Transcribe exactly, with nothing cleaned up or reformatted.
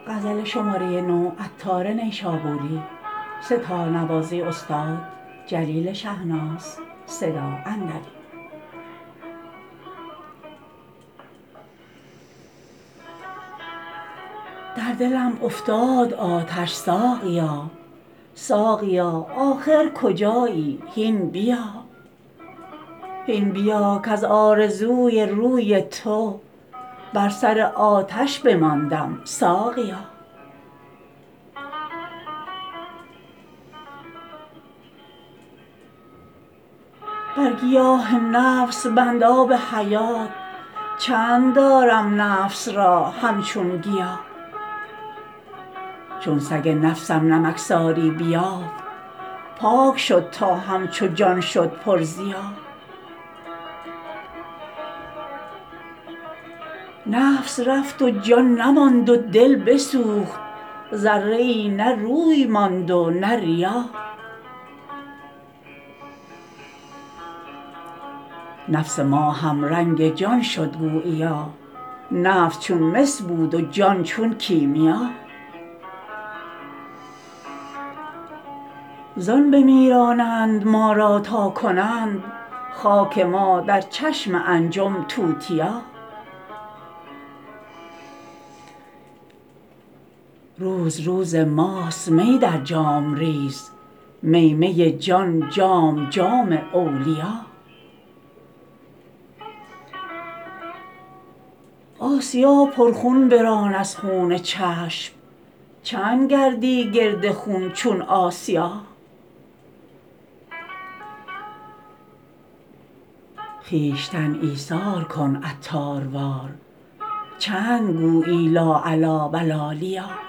غزل شماره نه عطار نیشابوری. سه‌تا نوازی استاد جلیل شهناز. صدا اندری. در دلم افتاد آتش ساقیا، ساقیا آخر کجایی هین بیا. هین بیا کز آرزوی روی تو بر سر آتش بماندم ساقیا. بر گیاه نفس بند آب حیات، چند دارم نفس را همچون گیا. چون سگ نفسم نمکساری بیافت، پاک شد تا همچو جان شد پرضیا. نفس رفت و جان نماند و دل بسوخت، ذره ای نه روی ماند و نه ریا. نفس ما هم رنگ جان شد گوییا، نفس چون مس بود و جان چون کیمیا. زان بمیرانند ما را تا کنند، خاک ما در چشم انجم توتیا. روز روز ماست می در جام ریز، می می جان جام جام اولیا. آسیا پرخون بران از خون چشم، چند گردی گرد خون چون آسیا. خویشتن ایثار کن عطاروار، چند گویی لا الی و لا لیا.